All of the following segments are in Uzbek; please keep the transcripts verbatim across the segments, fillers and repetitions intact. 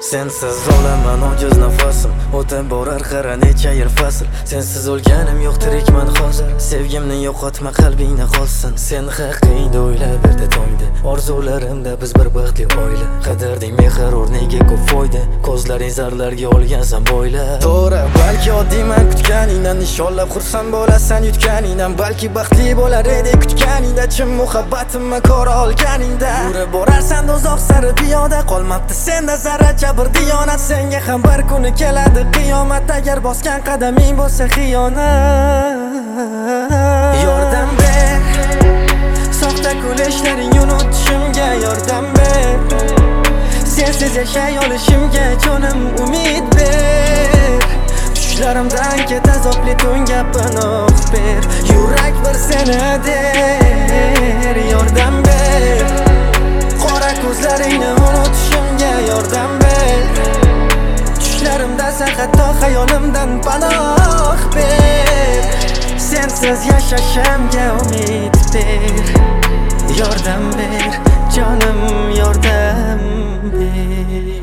Sensiz olaman ojiz nafasim, o'tib borar qara necha yil fasl. Sensiz o'lganim yo'q, tirikman hozir. Sevgimni yo'qotma, qalbingda qolsin. Sen haqingda o'ylab berdi tongda, orzularimda biz bir baxtli oila. Qadrding mehr o'rniga ko'p foyda, ko'zlaring zarlarga olgansan bo'yla. To'g'ri, balki oddiyman kutganingdan, nishonlab xursand bo'lasan yutganingdan. Balki baxtli bo'lar edi kutganingda, chin muhabbatimni ko'ra olganingda. Yurib borarsan uzoq sari piyoda, qolmabdi senda zarracha bir diyonat. Senga ham bir kuni keladi qiyomat, agar bosgan qadaming bo'lsa xiyonat. Yordam ber, soxta kulishlaring unutishimga yordam ber. Sensiz yashay olishimga jonim umid ber. Tushlarimdan ket azobli tunga panoh ber. Yurak bir seni der, yordam ber. Qora ko'zlaringni unutishimga yordam ber. Tushlarimdasan hatto xayolimdan panoh ber. Sensiz yashashimga umid ber. Yordam ber, jonim yordam ber.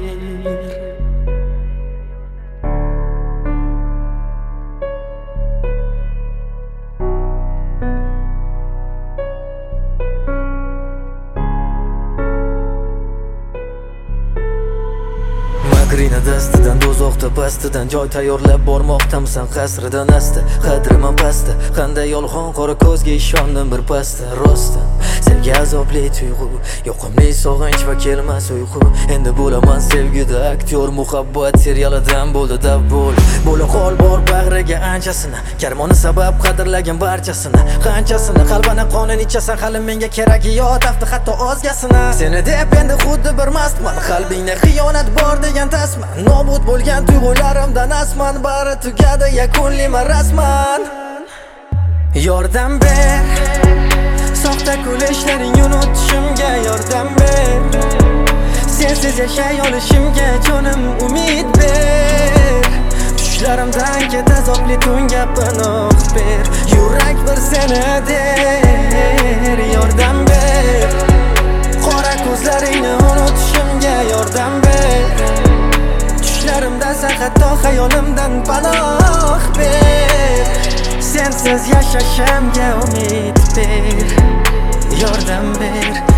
Makrina dastidan, do'zaxda pastidan joy tayyorlab bormoqdamsan qasridan asta. Qadrimam pasta, qanday yolg'on qora ko'zga ishondim bir pasta. Rostdan sevgi azobli tuyg'u, yoqimli sog'inch va kelmas uyqu. Endi bo'laman sevgida aktyor, muhabbat serialidan bo'ldi davbol. Bo'la qol bor bag'riga anchasini, karmoni sabab qadrlagan barchasini. Qanchasini qalbana qonun ichasan, hali menga keragi yo'q tafti hatto ozgasini. Seni deb endi xuddi bir mastman, qalbingda xiyonat bor degan tasman. Nobud bo'lgan tuyg'ularimdan asman, bari tugadi yakunliman rasman. Yordam ber, soxta kulishlaring unutishimga yordam ber. Sensiz yashay olishimga jonim umid ber. Tushlarimdan ket azobli tunga panoh ber. Yurak bir seni der, yordam ber. Qora ko'zlaringni unutishimga yordam ber. Tushlarimdasan hatto xayolimdan panoh ber. Sensiz yashashimga umid ber. Yordam ber.